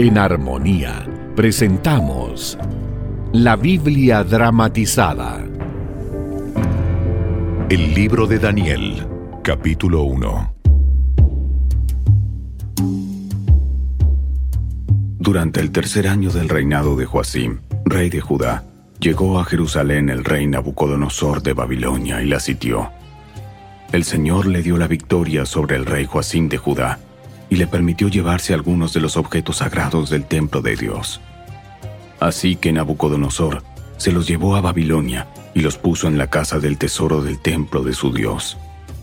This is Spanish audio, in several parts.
En Armonía presentamos la Biblia dramatizada. El libro de Daniel, capítulo 1. Durante el tercer año del reinado de Joacim, rey de Judá, llegó a Jerusalén el rey Nabucodonosor de Babilonia y la sitió. El Señor le dio la victoria sobre el rey Joacim de Judá y le permitió llevarse algunos de los objetos sagrados del templo de Dios. Así que Nabucodonosor se los llevó a Babilonia y los puso en la casa del tesoro del templo de su Dios.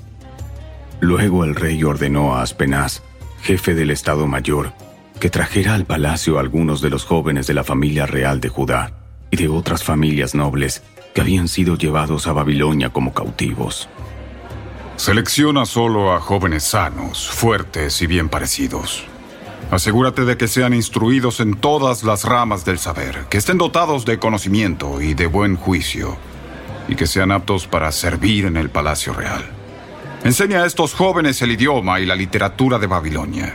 Luego el rey ordenó a Aspenaz, jefe del Estado Mayor, que trajera al palacio a algunos de los jóvenes de la familia real de Judá y de otras familias nobles que habían sido llevados a Babilonia como cautivos. Selecciona solo a jóvenes sanos, fuertes y bien parecidos. Asegúrate de que sean instruidos en todas las ramas del saber, que estén dotados de conocimiento y de buen juicio, y que sean aptos para servir en el palacio real. Enseña a estos jóvenes el idioma y la literatura de Babilonia.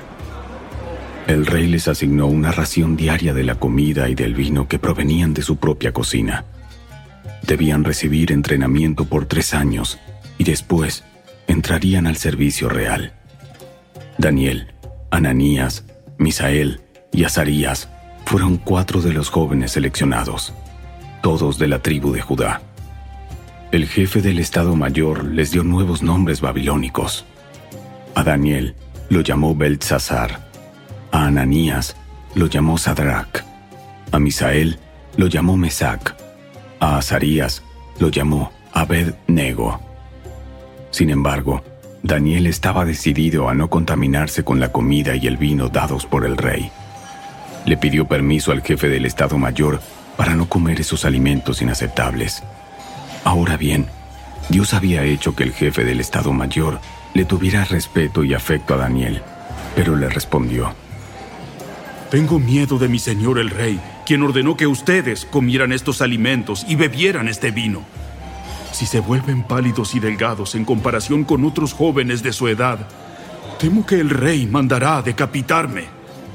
El rey les asignó una ración diaria de la comida y del vino que provenían de su propia cocina. Debían recibir entrenamiento por 3 años y después entrarían al servicio real. Daniel, Ananías, Misael y Azarías fueron 4 de los jóvenes seleccionados, todos de la tribu de Judá. El jefe del Estado Mayor les dio nuevos nombres babilónicos. A Daniel lo llamó Beltsasar, a Ananías lo llamó Sadrac, a Misael lo llamó Mesac, a Azarías lo llamó Abed-nego. Sin embargo, Daniel estaba decidido a no contaminarse con la comida y el vino dados por el rey. Le pidió permiso al jefe del Estado Mayor para no comer esos alimentos inaceptables. Ahora bien, Dios había hecho que el jefe del Estado Mayor le tuviera respeto y afecto a Daniel, pero le respondió: Tengo miedo de mi señor el rey, quien ordenó que ustedes comieran estos alimentos y bebieran este vino. Si se vuelven pálidos y delgados en comparación con otros jóvenes de su edad, temo que el rey mandará a decapitarme.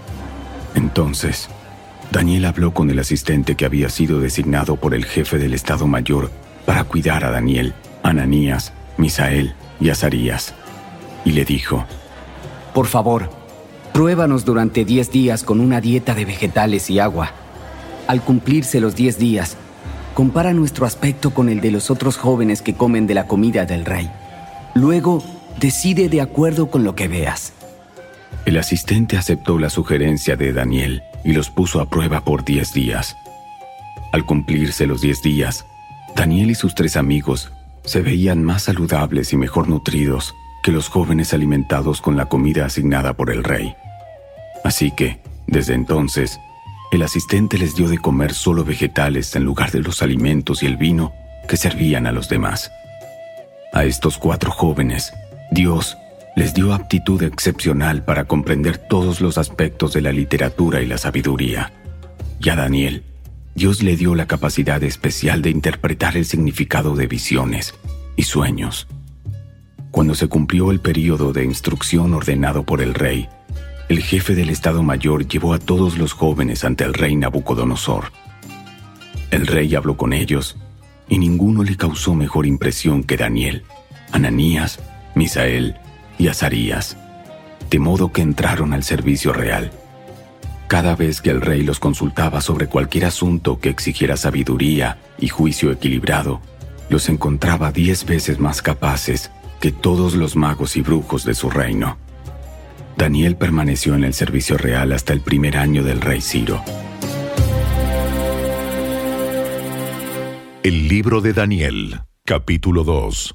Entonces, Daniel habló con el asistente que había sido designado por el jefe del Estado Mayor para cuidar a Daniel, Ananías, Misael y Azarías, y le dijo: Por favor, pruébanos durante 10 días con una dieta de vegetales y agua. Al cumplirse los 10 días, compara nuestro aspecto con el de los otros jóvenes que comen de la comida del rey. Luego, decide de acuerdo con lo que veas. El asistente aceptó la sugerencia de Daniel y los puso a prueba por 10 días. Al cumplirse los 10 días, Daniel y sus 3 amigos se veían más saludables y mejor nutridos que los jóvenes alimentados con la comida asignada por el rey. Así que, desde entonces, el asistente les dio de comer solo vegetales en lugar de los alimentos y el vino que servían a los demás. A estos 4 jóvenes, Dios les dio aptitud excepcional para comprender todos los aspectos de la literatura y la sabiduría. Y a Daniel, Dios le dio la capacidad especial de interpretar el significado de visiones y sueños. Cuando se cumplió el período de instrucción ordenado por el rey, el jefe del Estado Mayor llevó a todos los jóvenes ante el rey Nabucodonosor. El rey habló con ellos, y ninguno le causó mejor impresión que Daniel, Ananías, Misael y Azarías, de modo que entraron al servicio real. Cada vez que el rey los consultaba sobre cualquier asunto que exigiera sabiduría y juicio equilibrado, los encontraba 10 veces más capaces que todos los magos y brujos de su reino. Daniel permaneció en el servicio real hasta el primer año del rey Ciro. El libro de Daniel, capítulo 2.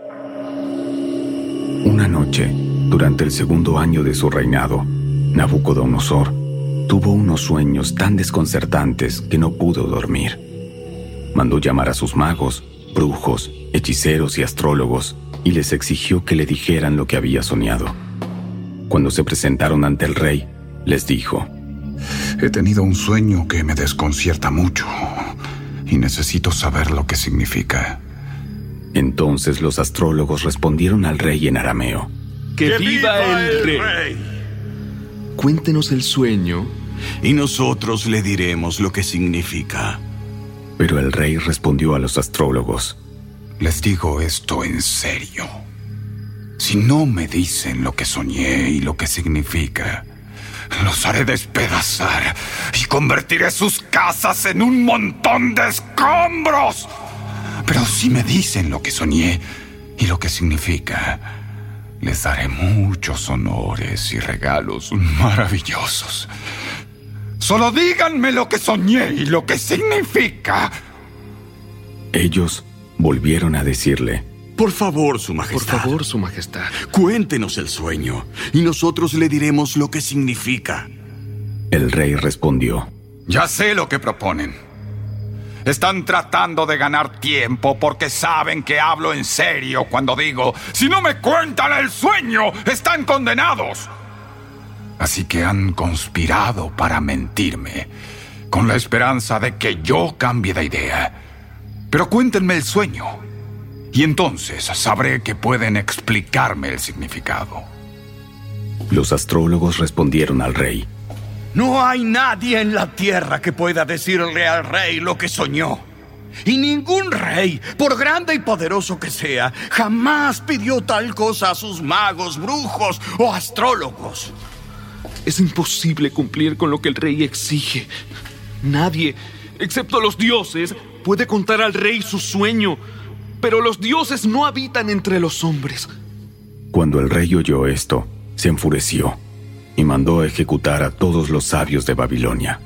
Una noche, durante el segundo año de su reinado, Nabucodonosor tuvo unos sueños tan desconcertantes que no pudo dormir. Mandó llamar a sus magos, brujos, hechiceros y astrólogos y les exigió que le dijeran lo que había soñado. Cuando se presentaron ante el rey, les dijo: He tenido un sueño que me desconcierta mucho y necesito saber lo que significa. Entonces los astrólogos respondieron al rey en arameo: ¡Que viva el rey! Cuéntenos el sueño y nosotros le diremos lo que significa. Pero el rey respondió a los astrólogos: Les digo esto en serio. Si no me dicen lo que soñé y lo que significa, los haré despedazar y convertiré sus casas en un montón de escombros. Pero si me dicen lo que soñé y lo que significa, les daré muchos honores y regalos maravillosos. Solo díganme lo que soñé y lo que significa. Ellos volvieron a decirle: Por favor, Su Majestad. Por favor, Su Majestad. Cuéntenos el sueño, y nosotros le diremos lo que significa. El rey respondió: Ya sé lo que proponen. Están tratando de ganar tiempo porque saben que hablo en serio cuando digo: si no me cuentan el sueño, están condenados. Así que han conspirado para mentirme, con la esperanza de que yo cambie de idea. Pero cuéntenme el sueño, y entonces sabré que pueden explicarme el significado. Los astrólogos respondieron al rey: No hay nadie en la tierra que pueda decirle al rey lo que soñó. Y ningún rey, por grande y poderoso que sea, jamás pidió tal cosa a sus magos, brujos o astrólogos. Es imposible cumplir con lo que el rey exige. Nadie, excepto los dioses, puede contar al rey su sueño. Pero los dioses no habitan entre los hombres. Cuando el rey oyó esto, se enfureció y mandó a ejecutar a todos los sabios de Babilonia.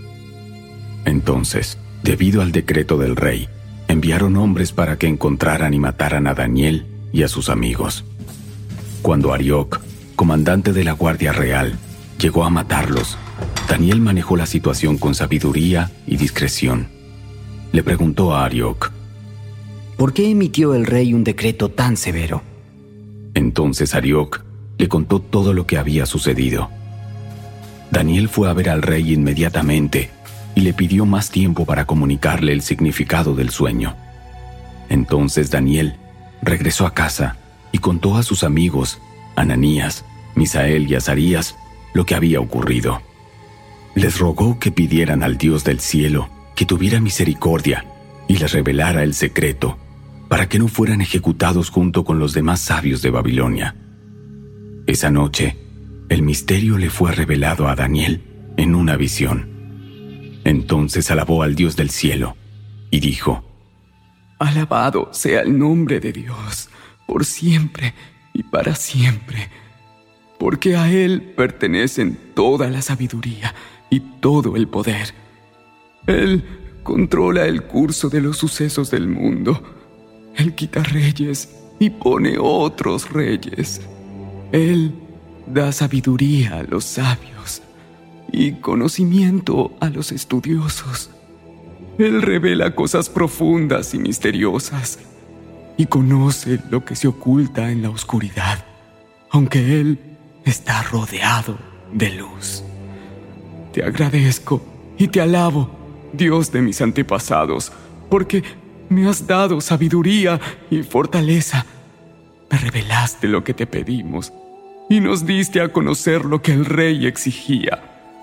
Entonces, debido al decreto del rey, enviaron hombres para que encontraran y mataran a Daniel y a sus amigos. Cuando Arioc, comandante de la Guardia Real, llegó a matarlos, Daniel manejó la situación con sabiduría y discreción. Le preguntó a Arioc: ¿Por qué emitió el rey un decreto tan severo? Entonces Arioc le contó todo lo que había sucedido. Daniel fue a ver al rey inmediatamente y le pidió más tiempo para comunicarle el significado del sueño. Entonces Daniel regresó a casa y contó a sus amigos, Ananías, Misael y Azarías, lo que había ocurrido. Les rogó que pidieran al Dios del cielo que tuviera misericordia y les revelara el secreto, para que no fueran ejecutados junto con los demás sabios de Babilonia. Esa noche, el misterio le fue revelado a Daniel en una visión. Entonces alabó al Dios del cielo y dijo: Alabado sea el nombre de Dios, por siempre y para siempre, porque a Él pertenecen toda la sabiduría y todo el poder. Él controla el curso de los sucesos del mundo. Él quita reyes y pone otros reyes. Él da sabiduría a los sabios y conocimiento a los estudiosos. Él revela cosas profundas y misteriosas y conoce lo que se oculta en la oscuridad, aunque Él está rodeado de luz. Te agradezco y te alabo, Dios de mis antepasados, porque me has dado sabiduría y fortaleza. Me revelaste lo que te pedimos y nos diste a conocer lo que el rey exigía.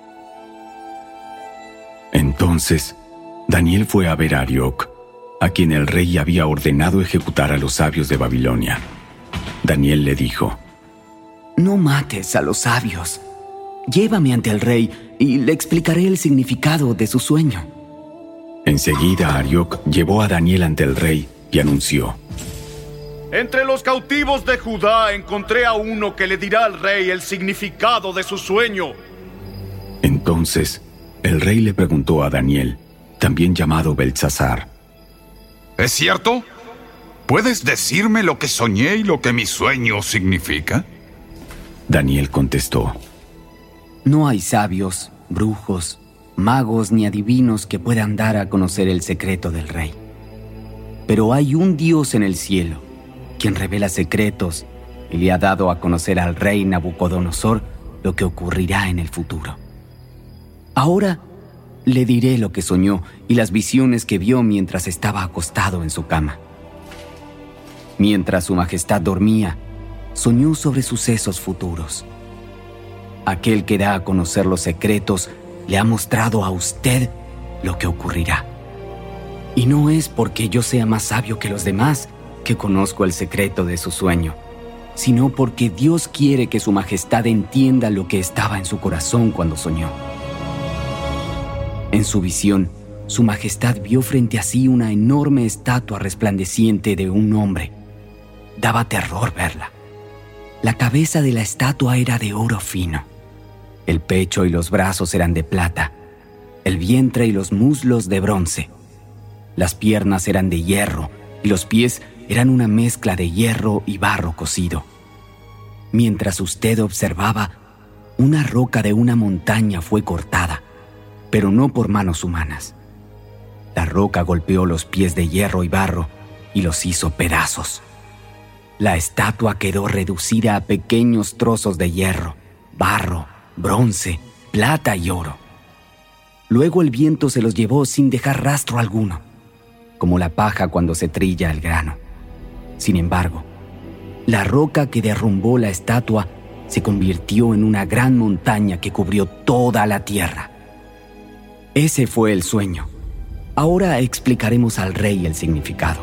Entonces, Daniel fue a ver a Arioc, a quien el rey había ordenado ejecutar a los sabios de Babilonia. Daniel le dijo: No mates a los sabios. Llévame ante el rey y le explicaré el significado de su sueño. Enseguida Arioc llevó a Daniel ante el rey y anunció: Entre los cautivos de Judá encontré a uno que le dirá al rey el significado de su sueño. Entonces, el rey le preguntó a Daniel, también llamado Beltsasar: ¿Es cierto? ¿Puedes decirme lo que soñé y lo que mi sueño significa? Daniel contestó: No hay sabios, brujos, magos ni adivinos que puedan dar a conocer el secreto del rey. Pero hay un Dios en el cielo, quien revela secretos y le ha dado a conocer al rey Nabucodonosor lo que ocurrirá en el futuro. Ahora le diré lo que soñó y las visiones que vio mientras estaba acostado en su cama. Mientras su majestad dormía, soñó sobre sucesos futuros. Aquel que da a conocer los secretos le ha mostrado a usted lo que ocurrirá. Y no es porque yo sea más sabio que los demás que conozco el secreto de su sueño, sino porque Dios quiere que su majestad entienda lo que estaba en su corazón cuando soñó. En su visión, su majestad vio frente a sí una enorme estatua resplandeciente de un hombre. Daba terror verla. La cabeza de la estatua era de oro fino. El pecho y los brazos eran de plata, el vientre y los muslos de bronce. Las piernas eran de hierro y los pies eran una mezcla de hierro y barro cocido. Mientras usted observaba, una roca de una montaña fue cortada, pero no por manos humanas. La roca golpeó los pies de hierro y barro y los hizo pedazos. La estatua quedó reducida a pequeños trozos de hierro, barro, bronce, plata y oro. Luego el viento se los llevó sin dejar rastro alguno, como la paja cuando se trilla el grano. Sin embargo, la roca que derrumbó la estatua se convirtió en una gran montaña que cubrió toda la tierra. Ese fue el sueño. Ahora explicaremos al rey el significado.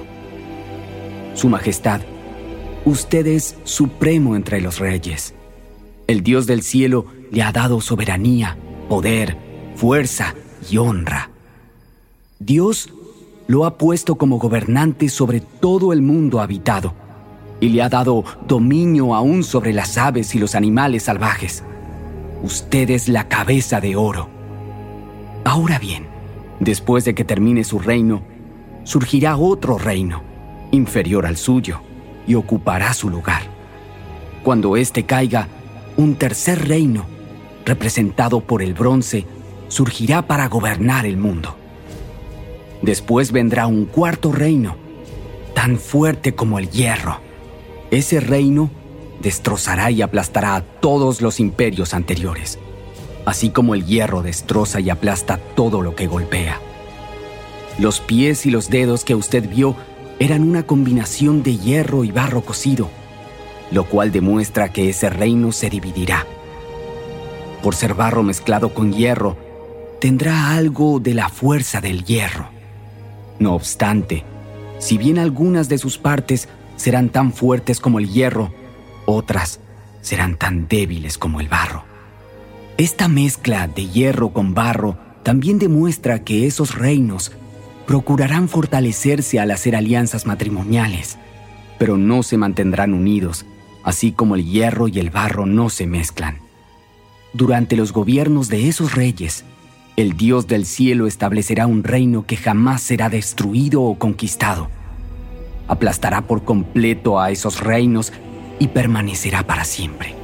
Su Majestad, usted es supremo entre los reyes. El Dios del cielo le ha dado soberanía, poder, fuerza y honra. Dios lo ha puesto como gobernante sobre todo el mundo habitado y le ha dado dominio aún sobre las aves y los animales salvajes. Usted es la cabeza de oro. Ahora bien, después de que termine su reino, surgirá otro reino, inferior al suyo, y ocupará su lugar. Cuando éste caiga, un tercer reino, representado por el bronce, surgirá para gobernar el mundo. Después vendrá un cuarto reino, tan fuerte como el hierro. Ese reino destrozará y aplastará a todos los imperios anteriores, así como el hierro destroza y aplasta todo lo que golpea. Los pies y los dedos que usted vio eran una combinación de hierro y barro cocido, lo cual demuestra que ese reino se dividirá. Por ser barro mezclado con hierro, tendrá algo de la fuerza del hierro. No obstante, si bien algunas de sus partes serán tan fuertes como el hierro, otras serán tan débiles como el barro. Esta mezcla de hierro con barro también demuestra que esos reinos procurarán fortalecerse al hacer alianzas matrimoniales, pero no se mantendrán unidos, así como el hierro y el barro no se mezclan. Durante los gobiernos de esos reyes, el Dios del cielo establecerá un reino que jamás será destruido o conquistado. Aplastará por completo a esos reinos y permanecerá para siempre.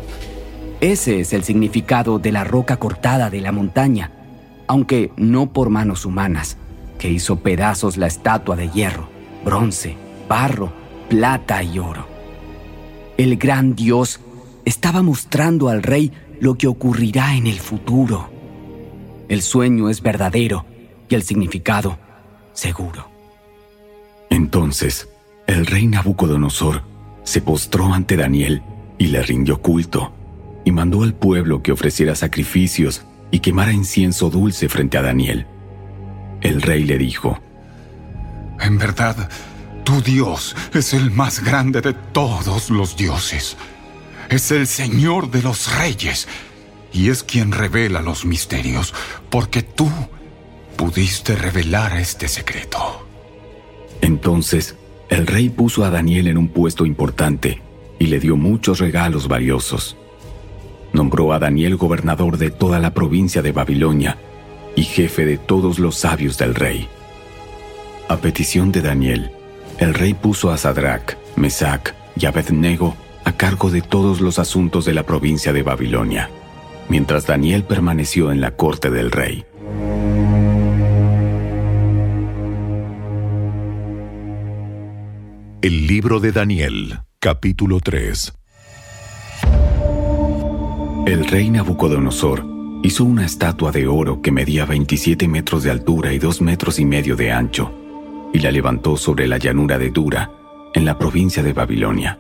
Ese es el significado de la roca cortada de la montaña, aunque no por manos humanas, que hizo pedazos la estatua de hierro, bronce, barro, plata y oro. El gran Dios estaba mostrando al rey lo que ocurrirá en el futuro. El sueño es verdadero y el significado seguro. Entonces, el rey Nabucodonosor se postró ante Daniel y le rindió culto, y mandó al pueblo que ofreciera sacrificios y quemara incienso dulce frente a Daniel. El rey le dijo: En verdad, tu Dios es el más grande de todos los dioses. Es el Señor de los reyes y es quien revela los misterios, porque tú pudiste revelar este secreto. Entonces, el rey puso a Daniel en un puesto importante y le dio muchos regalos valiosos. Nombró a Daniel gobernador de toda la provincia de Babilonia y jefe de todos los sabios del rey. A petición de Daniel, el rey puso a Sadrac, Mesac y Abednego a cargo de todos los asuntos de la provincia de Babilonia, mientras Daniel permaneció en la corte del rey. El libro de Daniel, capítulo 3. El rey Nabucodonosor hizo una estatua de oro que medía 27 metros de altura y 2,5 metros de ancho, y la levantó sobre la llanura de Dura, en la provincia de Babilonia.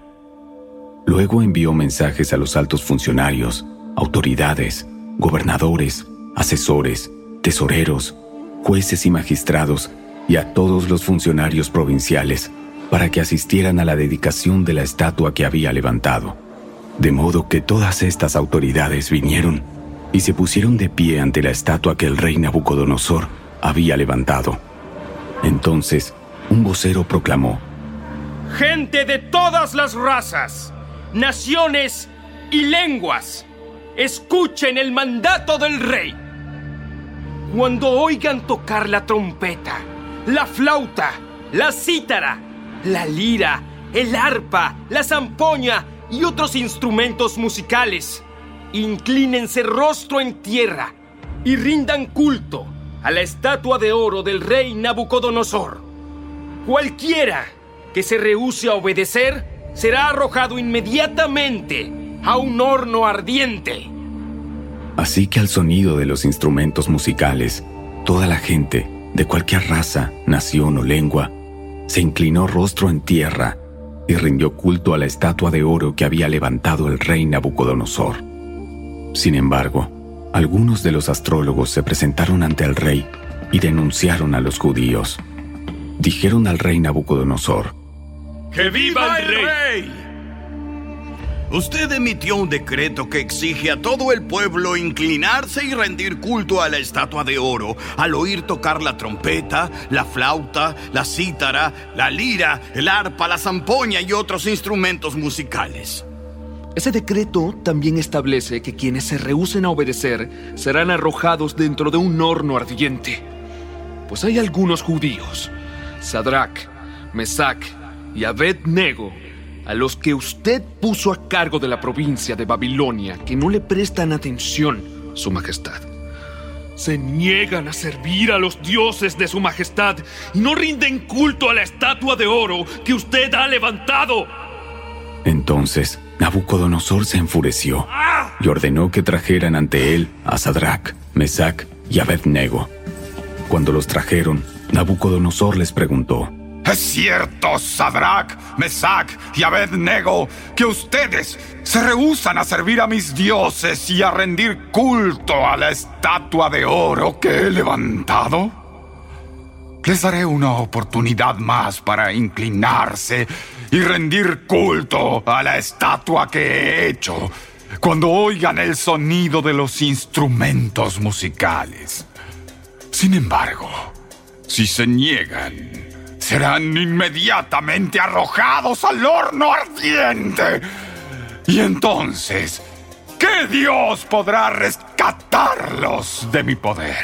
Luego envió mensajes a los altos funcionarios, autoridades, gobernadores, asesores, tesoreros, jueces y magistrados y a todos los funcionarios provinciales para que asistieran a la dedicación de la estatua que había levantado. De modo que todas estas autoridades vinieron y se pusieron de pie ante la estatua que el rey Nabucodonosor había levantado. Entonces, un vocero proclamó: «Gente de todas las razas, naciones y lenguas, escuchen el mandato del rey. Cuando oigan tocar la trompeta, la flauta, la cítara, la lira, el arpa, la zampoña y otros instrumentos musicales, inclínense rostro en tierra y rindan culto a la estatua de oro del rey Nabucodonosor. Cualquiera que se rehúse a obedecer será arrojado inmediatamente a un horno ardiente». Así que al sonido de los instrumentos musicales, toda la gente, de cualquier raza, nación o lengua, se inclinó rostro en tierra y rindió culto a la estatua de oro que había levantado el rey Nabucodonosor. Sin embargo, algunos de los astrólogos se presentaron ante el rey y denunciaron a los judíos. Dijeron al rey Nabucodonosor: ¡Que viva el rey! Usted emitió un decreto que exige a todo el pueblo inclinarse y rendir culto a la estatua de oro al oír tocar la trompeta, la flauta, la cítara, la lira, el arpa, la zampoña y otros instrumentos musicales. Ese decreto también establece que quienes se rehúsen a obedecer serán arrojados dentro de un horno ardiente. Pues hay algunos judíos, Sadrach, Mesach y Abed-Nego, a los que usted puso a cargo de la provincia de Babilonia, que no le prestan atención, Su Majestad. Se niegan a servir a los dioses de Su Majestad y no rinden culto a la estatua de oro que usted ha levantado. Entonces Nabucodonosor se enfureció y ordenó que trajeran ante él a Sadrach, Mesach y Abed-Nego. Cuando los trajeron, Nabucodonosor les preguntó: ¿Es cierto, Sadrach, Mesach y Abed-Nego, que ustedes se rehúsan a servir a mis dioses y a rendir culto a la estatua de oro que he levantado? Les daré una oportunidad más para inclinarse y rendir culto a la estatua que he hecho cuando oigan el sonido de los instrumentos musicales. Sin embargo, si se niegan, serán inmediatamente arrojados al horno ardiente. Y entonces, ¿qué Dios podrá rescatarlos de mi poder?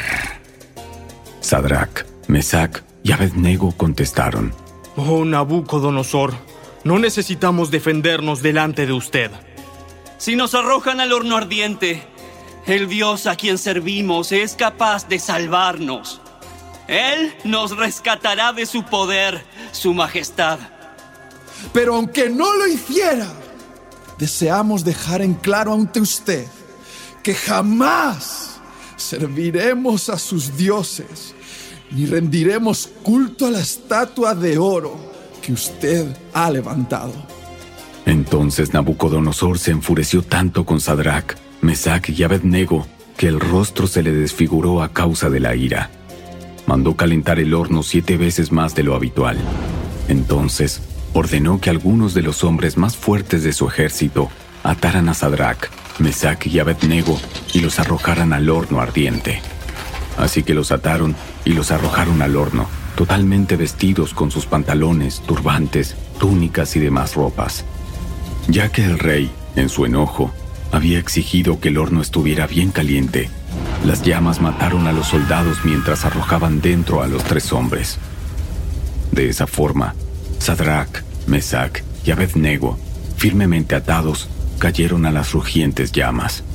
Sadrach, Mesach y Abed-Nego contestaron: Oh Nabucodonosor, no necesitamos defendernos delante de usted. Si nos arrojan al horno ardiente, el Dios a quien servimos es capaz de salvarnos. Él nos rescatará de su poder, Su Majestad. Pero aunque no lo hiciera, deseamos dejar en claro ante usted que jamás serviremos a sus dioses, ni rendiremos culto a la estatua de oro que usted ha levantado. Entonces Nabucodonosor se enfureció tanto con Sadrach, Mesach y Abed-Nego que el rostro se le desfiguró a causa de la ira. Mandó calentar el horno 7 veces más de lo habitual. Entonces ordenó que algunos de los hombres más fuertes de su ejército ataran a Sadrach, Mesach y Abed-Nego y los arrojaran al horno ardiente. Así que los ataron y los arrojaron al horno, totalmente vestidos con sus pantalones, turbantes, túnicas y demás ropas. Ya que el rey, en su enojo, había exigido que el horno estuviera bien caliente, las llamas mataron a los soldados mientras arrojaban dentro a los 3 hombres. De esa forma, Sadrach, Mesach y Abed-Nego, firmemente atados, cayeron a las rugientes llamas.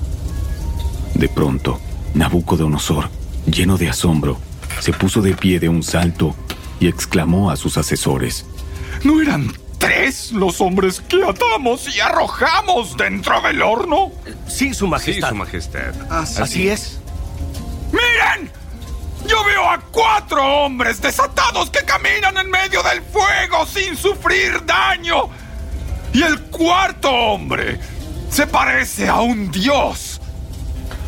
De pronto, Nabucodonosor, lleno de asombro, se puso de pie de un salto y exclamó a sus asesores: ¿No eran 3 los hombres que atamos y arrojamos dentro del horno? Sí, Su Majestad. Sí, Su Majestad. Así es. ¡Miren! Yo veo a 4 hombres desatados que caminan en medio del fuego sin sufrir daño. Y el 4º hombre se parece a un dios.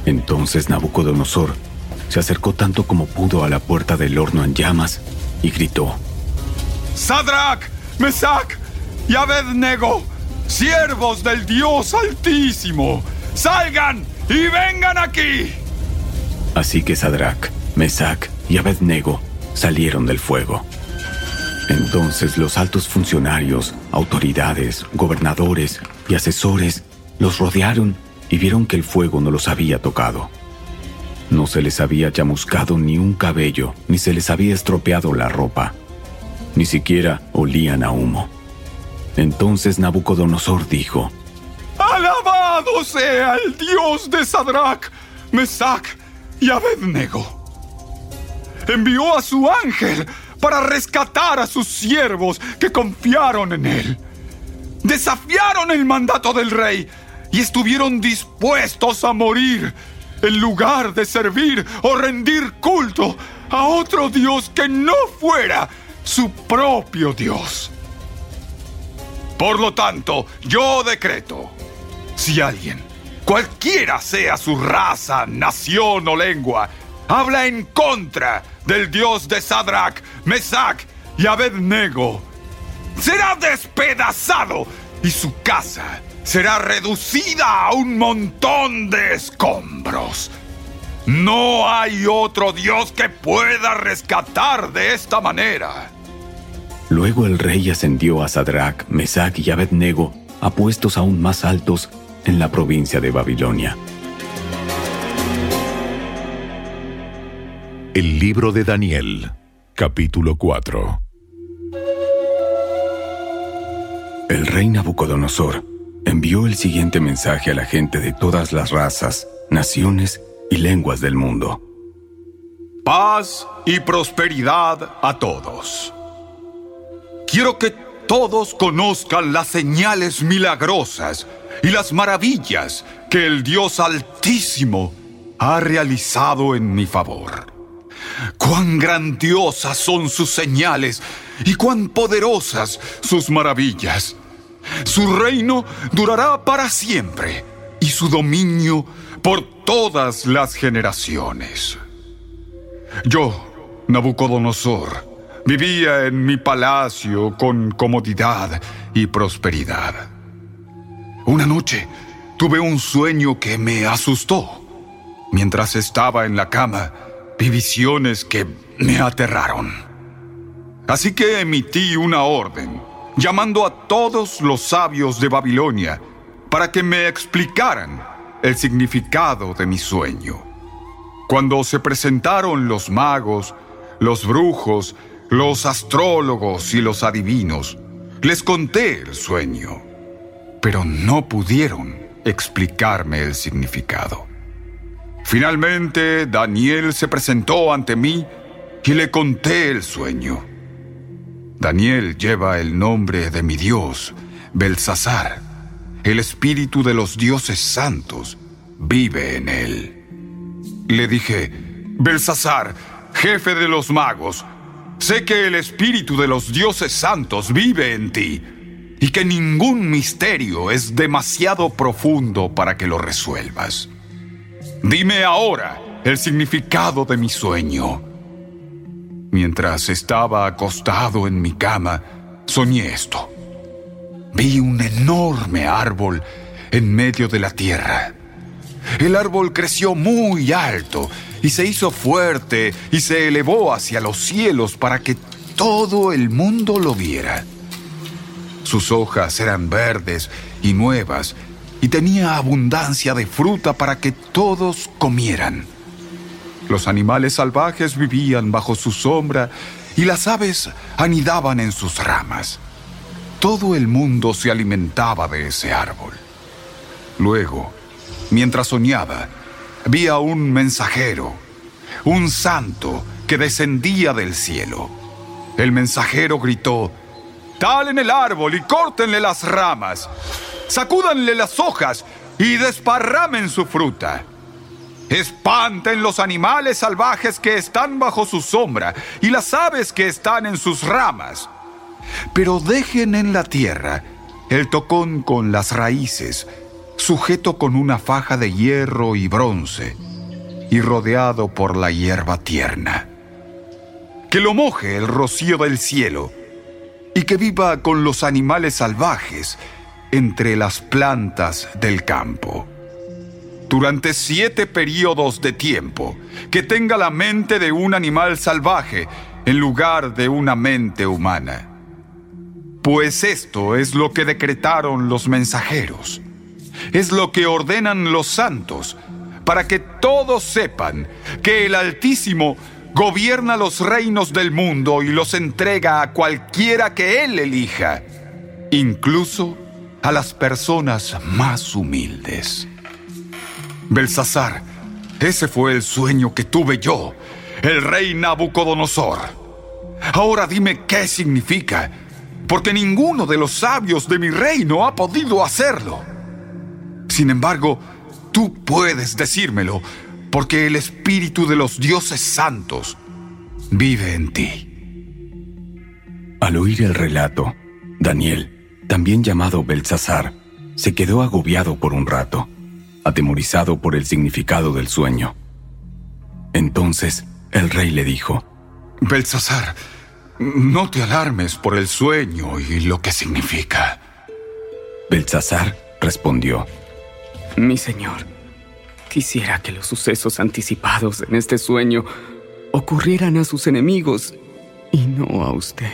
Entonces Nabucodonosor se acercó tanto como pudo a la puerta del horno en llamas y gritó: ¡Sadrach, Mesach y Abednego, siervos del Dios Altísimo, salgan y vengan aquí! Así que Sadrach, Mesach y Abednego salieron del fuego. Entonces los altos funcionarios, autoridades, gobernadores y asesores los rodearon y vieron que el fuego no los había tocado. No se les había chamuscado ni un cabello, ni se les había estropeado la ropa. Ni siquiera olían a humo. Entonces Nabucodonosor dijo: ¡Alabado sea el Dios de Sadrach, Mesach y Abednego! Envió a su ángel para rescatar a sus siervos que confiaron en él. Desafiaron el mandato del rey y estuvieron dispuestos a morir en lugar de servir o rendir culto a otro Dios que no fuera su propio Dios. Por lo tanto, yo decreto: si alguien, cualquiera sea su raza, nación o lengua, habla en contra del Dios de Sadrach, Mesach y Abednego, será despedazado y su casa será reducida a un montón de escombros. No hay otro Dios que pueda rescatar de esta manera. Luego el rey ascendió a Sadrach, Mesach y Abednego a puestos aún más altos en la provincia de Babilonia. El libro de Daniel, capítulo 4. El rey Nabucodonosor envió el siguiente mensaje a la gente de todas las razas, naciones y lenguas del mundo. Paz y prosperidad a todos. Quiero que todos conozcan las señales milagrosas y las maravillas que el Dios Altísimo ha realizado en mi favor. Cuán grandiosas son sus señales y cuán poderosas sus maravillas. Su reino durará para siempre y su dominio por todas las generaciones. Yo, Nabucodonosor, vivía en mi palacio con comodidad y prosperidad. Una noche tuve un sueño que me asustó. Mientras estaba en la cama, vi visiones que me aterraron. Así que emití una orden, llamando a todos los sabios de Babilonia para que me explicaran el significado de mi sueño. Cuando se presentaron los magos, los brujos, los astrólogos y los adivinos, les conté el sueño, pero no pudieron explicarme el significado. Finalmente, Daniel se presentó ante mí y le conté el sueño. Daniel lleva el nombre de mi Dios, Belsasar. El espíritu de los dioses santos vive en él. Le dije: Belsasar, jefe de los magos, sé que el espíritu de los dioses santos vive en ti y que ningún misterio es demasiado profundo para que lo resuelvas. Dime ahora el significado de mi sueño. Mientras estaba acostado en mi cama, soñé esto. Vi un enorme árbol en medio de la tierra. El árbol creció muy alto y se hizo fuerte y se elevó hacia los cielos para que todo el mundo lo viera. Sus hojas eran verdes y nuevas y tenía abundancia de fruta para que todos comieran. Los animales salvajes vivían bajo su sombra y las aves anidaban en sus ramas. Todo el mundo se alimentaba de ese árbol. Luego, mientras soñaba, vi a un mensajero, un santo que descendía del cielo. El mensajero gritó: «Talen el árbol y córtenle las ramas, sacúdanle las hojas y desparramen su fruta. Espanten los animales salvajes que están bajo su sombra y las aves que están en sus ramas. Pero dejen en la tierra el tocón con las raíces sujeto con una faja de hierro y bronce, y rodeado por la hierba tierna. Que lo moje el rocío del cielo, y que viva con los animales salvajes entre las plantas del campo. Durante 7 períodos de tiempo, que tenga la mente de un animal salvaje en lugar de una mente humana. Pues esto es lo que decretaron los mensajeros. Es lo que ordenan los santos, para que todos sepan que el Altísimo gobierna los reinos del mundo y los entrega a cualquiera que Él elija, incluso a las personas más humildes. Belsasar, ese fue el sueño que tuve yo, el rey Nabucodonosor. Ahora dime qué significa, porque ninguno de los sabios de mi reino ha podido hacerlo. Sin embargo, tú puedes decírmelo, porque el espíritu de los dioses santos vive en ti. Al oír el relato, Daniel, también llamado Belsasar, se quedó agobiado por un rato, atemorizado por el significado del sueño. Entonces el rey le dijo: Belsasar, no te alarmes por el sueño y lo que significa. Belsasar respondió: Mi señor, quisiera que los sucesos anticipados en este sueño ocurrieran a sus enemigos y no a usted.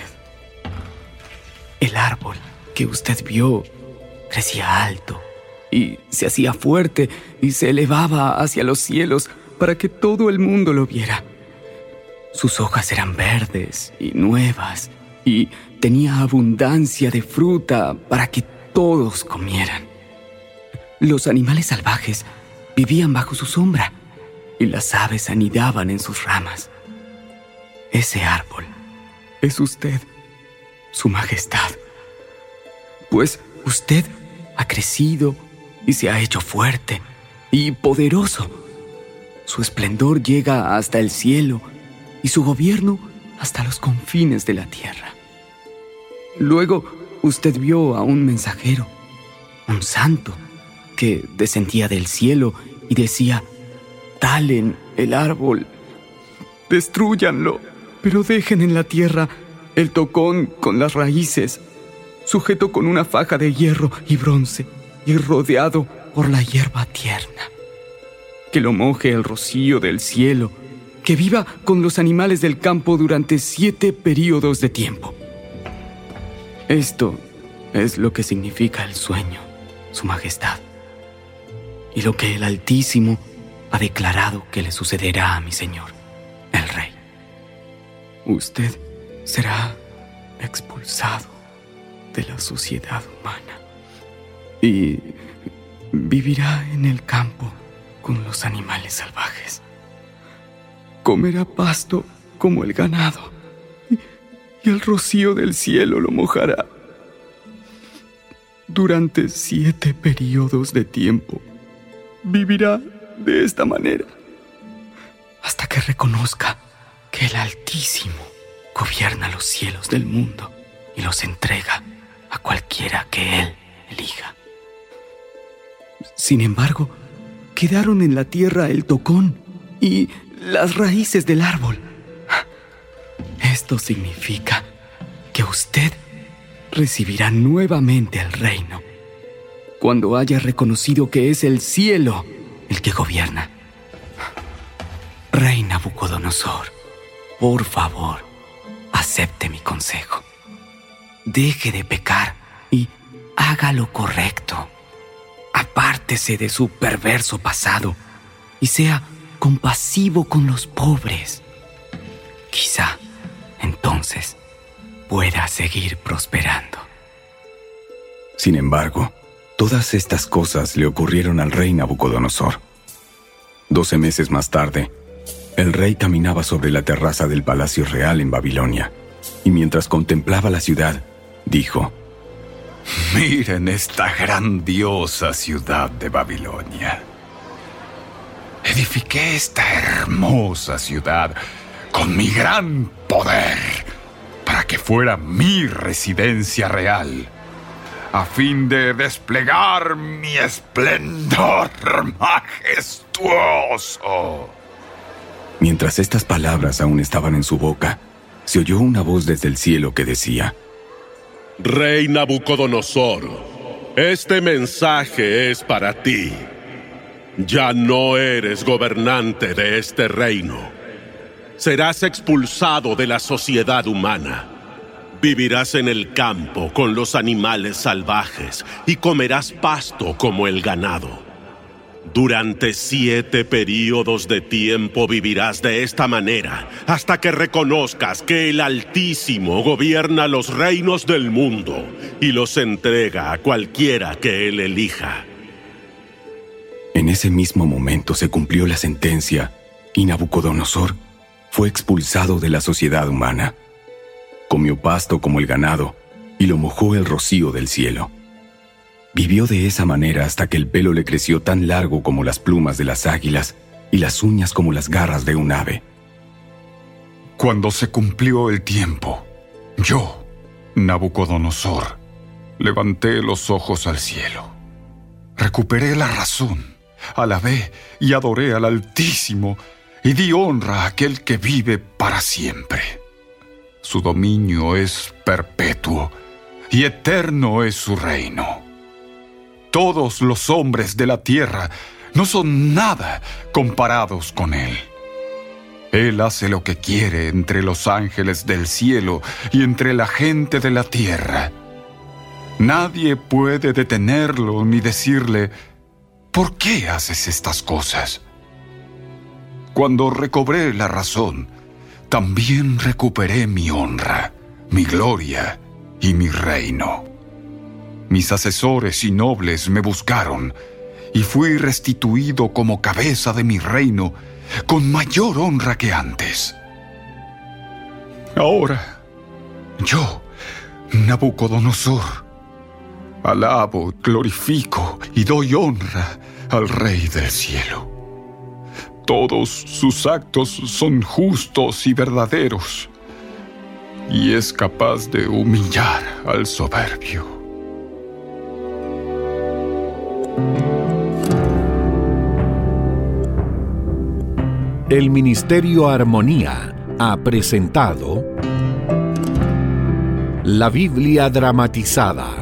El árbol que usted vio crecía alto y se hacía fuerte y se elevaba hacia los cielos para que todo el mundo lo viera. Sus hojas eran verdes y nuevas y tenía abundancia de fruta para que todos comieran. Los animales salvajes vivían bajo su sombra y las aves anidaban en sus ramas. Ese árbol es usted, Su Majestad. Pues usted ha crecido y se ha hecho fuerte y poderoso. Su esplendor llega hasta el cielo y su gobierno hasta los confines de la tierra. Luego usted vio a un mensajero, un santo, que descendía del cielo y decía: talen el árbol, destrúyanlo, pero dejen en la tierra el tocón con las raíces, sujeto con una faja de hierro y bronce y rodeado por la hierba tierna. Que lo moje el rocío del cielo, que viva con los animales del campo durante 7 períodos de tiempo. Esto es lo que significa el sueño, Su Majestad, y lo que el Altísimo ha declarado que le sucederá a mi señor, el rey. Usted será expulsado de la sociedad humana y vivirá en el campo con los animales salvajes. Comerá pasto como el ganado y el rocío del cielo lo mojará. Durante 7 períodos de tiempo vivirá de esta manera hasta que reconozca que el Altísimo gobierna los cielos del mundo y los entrega a cualquiera que Él elija. Sin embargo, quedaron en la tierra el tocón y las raíces del árbol. Esto significa que usted recibirá nuevamente el reino cuando haya reconocido que es el cielo el que gobierna. Rey Nabucodonosor, por favor, acepte mi consejo. Deje de pecar y haga lo correcto. Apártese de su perverso pasado y sea compasivo con los pobres. Quizá entonces pueda seguir prosperando. Sin embargo, todas estas cosas le ocurrieron al rey Nabucodonosor. 12 meses más tarde, el rey caminaba sobre la terraza del palacio real en Babilonia, y mientras contemplaba la ciudad, dijo: Miren esta grandiosa ciudad de Babilonia. Edifiqué esta hermosa ciudad con mi gran poder para que fuera mi residencia real. a fin de desplegar mi esplendor majestuoso. Mientras estas palabras aún estaban en su boca, se oyó una voz desde el cielo que decía: Rey Nabucodonosor, este mensaje es para ti. Ya no eres gobernante de este reino. Serás expulsado de la sociedad humana. Vivirás en el campo con los animales salvajes y comerás pasto como el ganado. Durante 7 períodos de tiempo vivirás de esta manera, hasta que reconozcas que el Altísimo gobierna los reinos del mundo y los entrega a cualquiera que Él elija. En ese mismo momento se cumplió la sentencia y Nabucodonosor fue expulsado de la sociedad humana. Comió pasto como el ganado y lo mojó el rocío del cielo. Vivió de esa manera hasta que el pelo le creció tan largo como las plumas de las águilas y las uñas como las garras de un ave. Cuando se cumplió el tiempo, yo, Nabucodonosor, levanté los ojos al cielo. Recuperé la razón, alabé y adoré al Altísimo y di honra a aquel que vive para siempre. Su dominio es perpetuo y eterno es su reino. Todos los hombres de la tierra no son nada comparados con Él. Él hace lo que quiere entre los ángeles del cielo y entre la gente de la tierra. Nadie puede detenerlo ni decirle: ¿por qué haces estas cosas? Cuando recobré la razón, también recuperé mi honra, mi gloria y mi reino. Mis asesores y nobles me buscaron, y fui restituido como cabeza de mi reino con mayor honra que antes. Ahora, yo, Nabucodonosor, alabo, glorifico y doy honra al Rey del cielo. Todos sus actos son justos y verdaderos, y es capaz de humillar al soberbio. El Ministerio Armonía ha presentado La Biblia dramatizada.